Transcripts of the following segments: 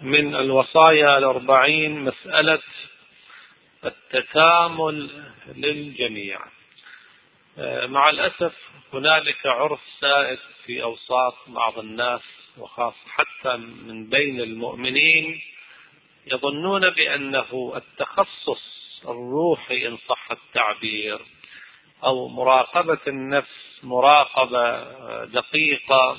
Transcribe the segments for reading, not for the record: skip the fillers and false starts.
من الوصايا 40 مسألة التكامل للجميع. مع الأسف هنالك عرف سائد في أوساط بعض الناس وخاصة حتى من بين المؤمنين، يظنون بأنه التخصص الروحي إن صح التعبير أو مراقبة النفس مراقبة دقيقة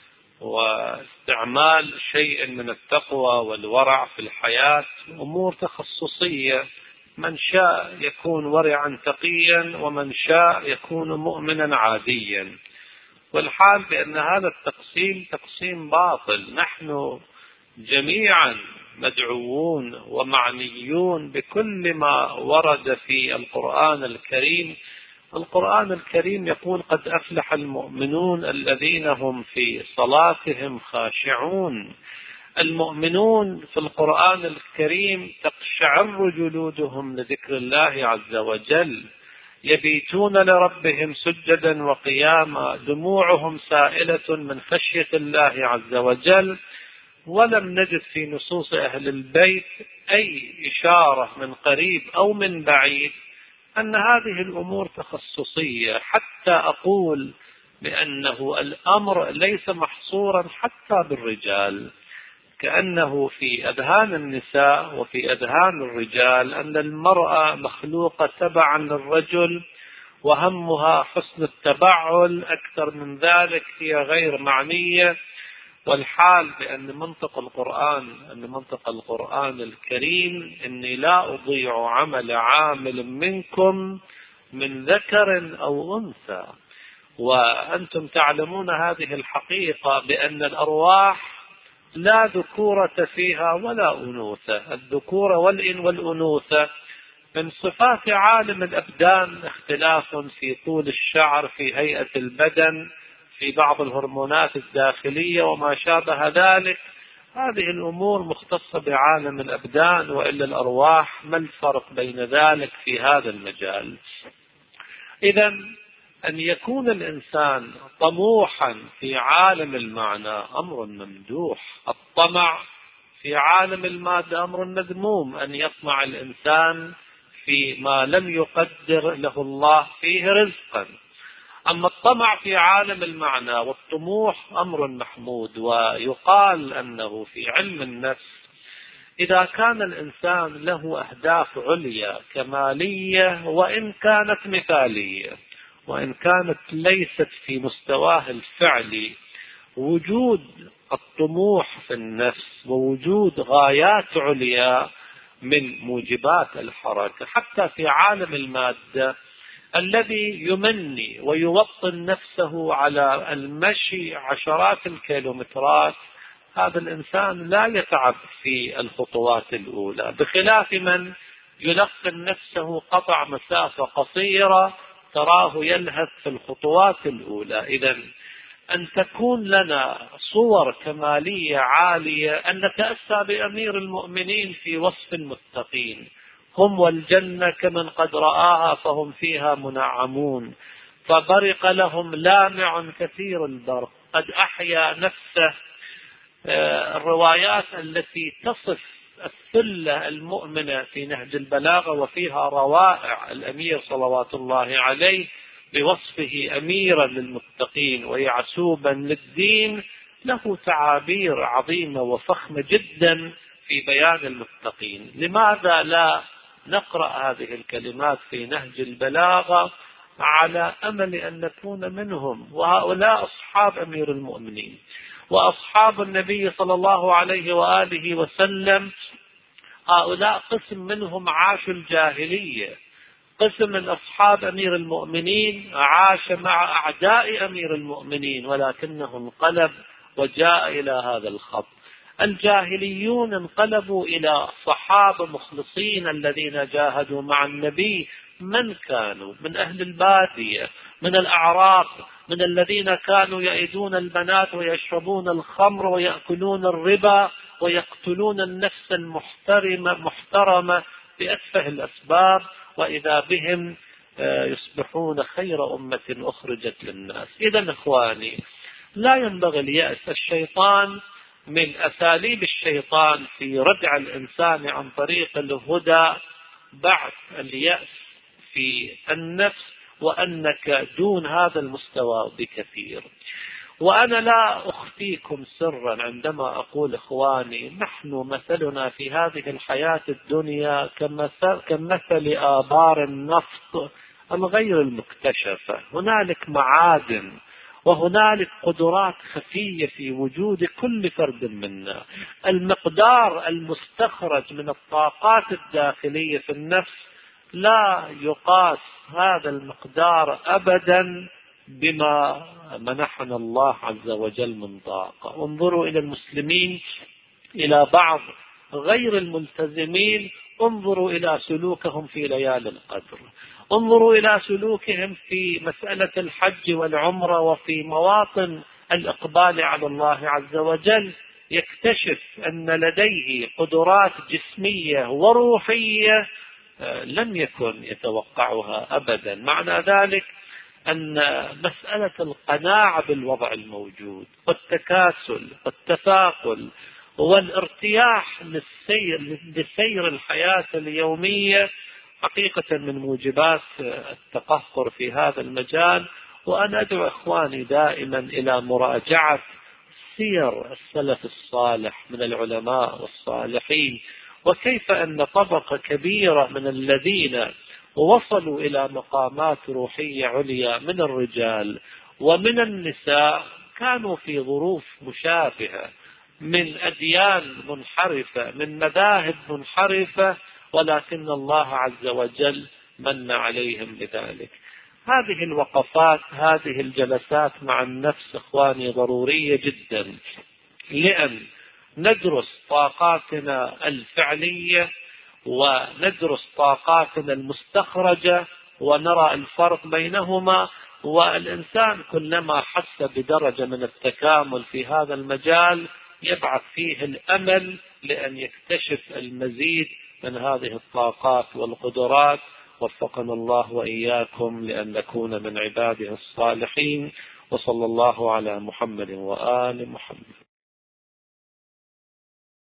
واستعمال شيء من التقوى والورع في الحياة أمور تخصصية، من شاء يكون ورعا تقيا ومن شاء يكون مؤمنا عاديا، والحال بأن هذا التقسيم تقسيم باطل. نحن جميعا مدعوون ومعنيون بكل ما ورد في القرآن الكريم. القرآن الكريم يقول: قد أفلح المؤمنون الذين هم في صلاتهم خاشعون. المؤمنون في القرآن الكريم تقشعر جلودهم لذكر الله عز وجل، يبيتون لربهم سجدا وقياما، دموعهم سائلة من خشية الله عز وجل. ولم نجد في نصوص أهل البيت أي إشارة من قريب أو من بعيد أن هذه الأمور تخصصية، حتى أقول بأنه الأمر ليس محصورا حتى بالرجال، كأنه في أذهان النساء وفي أذهان الرجال أن المرأة مخلوقة تبعا للرجل وهمها حسن التبعل، أكثر من ذلك هي غير معنية. والحال بأن منطق القرآن الكريم: إني لا أضيع عمل عامل منكم من ذكر أو أنثى. وأنتم تعلمون هذه الحقيقة بأن الأرواح لا ذكورة فيها ولا أنوثة، الذكورة والأنوثة من صفات عالم الأبدان، اختلاف في طول الشعر، في هيئة البدن، في بعض الهرمونات الداخلية وما شابه ذلك. هذه الأمور مختصة بعالم الأبدان، وإلا الأرواح ما الفرق بين ذلك في هذا المجال؟ إذن أن يكون الإنسان طموحا في عالم المعنى أمر ممدوح، الطمع في عالم المادة أمر مذموم، أن يطمع الإنسان في ما لم يقدر له الله فيه رزقا. أما الطمع في عالم المعنى والطموح أمر محمود. ويقال أنه في علم النفس إذا كان الإنسان له أهداف عليا كمالية وإن كانت مثالية وإن كانت ليست في مستواه الفعلي، وجود الطموح في النفس ووجود غايات عليا من موجبات الحركة. حتى في عالم المادة الذي يمني ويوطن نفسه على المشي عشرات الكيلومترات، هذا الإنسان لا يتعب في الخطوات الأولى، بخلاف من يلقن نفسه قطع مسافة قصيرة تراه يلهث في الخطوات الأولى. إذن أن تكون لنا صور كمالية عالية، أن نتأسى بأمير المؤمنين في وصف المتقين: هم والجنة كمن قد رآها فهم فيها منعمون، فبرق لهم لامع كثير البرق، قد أحيا نفسه. الروايات التي تصف الثلة المؤمنة في نهج البلاغة وفيها روائع الأمير صلوات الله عليه بوصفه أميرا للمتقين ويعسوبا للدين، له تعابير عظيمة وفخمة جدا في بيان المتقين. لماذا لا نقرأ هذه الكلمات في نهج البلاغة على أمل أن نكون منهم؟ وهؤلاء أصحاب أمير المؤمنين وأصحاب النبي صلى الله عليه وآله وسلم. هؤلاء قسم منهم عاشوا الجاهلية، قسم من أصحاب أمير المؤمنين عاش مع أعداء أمير المؤمنين، ولكنه انقلب وجاء إلى هذا الخط. الجاهليون انقلبوا إلى صحابة مخلصين الذين جاهدوا مع النبي. من كانوا؟ من أهل البادية، من الأعراب، من الذين كانوا يئدون البنات ويشربون الخمر ويأكلون الربا ويقتلون النفس المحترمة بأتفه الأسباب، وإذا بهم يصبحون خير أمة أخرجت للناس. إذن إخواني، لا ينبغي اليأس. الشيطان من أساليب الشيطان في ردع الإنسان عن طريق الهدى بعث اليأس في النفس، وأنك دون هذا المستوى بكثير. وأنا لا أخفيكم سرا عندما أقول إخواني نحن مثلنا في هذه الحياة الدنيا كمثل آبار النفط الغير المكتشفة. هنالك معادن وهنالك قدرات خفية في وجود كل فرد منا. المقدار المستخرج من الطاقات الداخلية في النفس لا يقاس هذا المقدار أبدا بما منحنا الله عز وجل من طاقة. انظروا إلى المسلمين، إلى بعض غير الملتزمين، انظروا إلى سلوكهم في ليالي القدر، انظروا إلى سلوكهم في مسألة الحج والعمرة وفي مواطن الإقبال على الله عز وجل. يكتشف أن لديه قدرات جسمية وروحية لم يكن يتوقعها أبدا. معنى ذلك أن مسألة القناعة بالوضع الموجود والتكاسل والتثاقل والارتياح لسير الحياة اليومية حقيقة من موجبات التقهقر في هذا المجال. وأنا أدعو إخواني دائما إلى مراجعة سير السلف الصالح من العلماء والصالحين، وكيف أن طبقة كبيرة من الذين وصلوا إلى مقامات روحية عليا من الرجال ومن النساء كانوا في ظروف مشابهة، من أديان منحرفة، من مذاهب منحرفة، ولكن الله عز وجل من عليهم بذلك. هذه الوقفات، هذه الجلسات مع النفس إخواني ضرورية جدا، لأن ندرس طاقاتنا الفعلية وندرس طاقاتنا المستخرجة ونرى الفرق بينهما. والإنسان كلما حس بدرجة من التكامل في هذا المجال يبعث فيه الأمل لأن يكتشف المزيد من هذه الطاقات والقدرات. وفقنا الله وإياكم لأن نكون من عباده الصالحين. وصلى الله على محمد وآل محمد.